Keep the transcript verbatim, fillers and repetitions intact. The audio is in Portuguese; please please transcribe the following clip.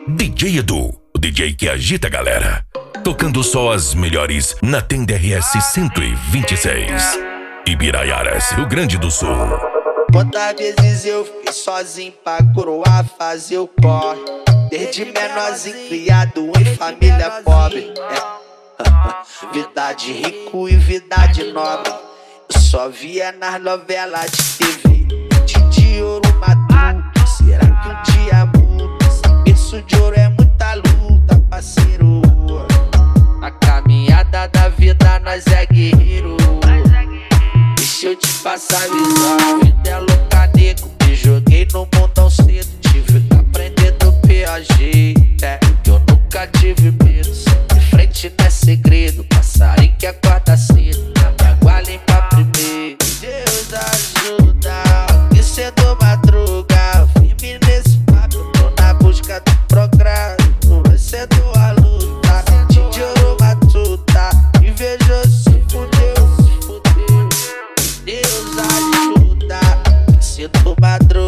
D J Edu, o D J que agita a galera. Tocando só as melhores na Tenda R S cento e vinte e seis. Ibiraiaras, Rio Grande do Sul. Quantas vezes eu fiz sozinho pra coroar, fazer o corre. Desde menorzinho criado em família pobre. É. Vida de rico e vida de nobre. Eu só via nas novelas de T V. De ouro maduro, será que um dia muda? Esse berço de ouro é muita luta, parceiro. Na caminhada da vida nós é guerreiro. Deixa eu te passar a visão. Vida é louca, nego. Me joguei no mundão cedo. Tive que aprender do P A G. É, que eu nunca tive medo. De frente não é segredo. Passarinho que acorda cedo. Na minha água limpa primeiro. Deus ajuda. Que cedo madruga. Firme nesse papo. Tô na busca do progresso. Vai cedo a luta. De ouro matuta. Invejoso se fudeu, se fudeu. Deus ajuda, cedo madruga.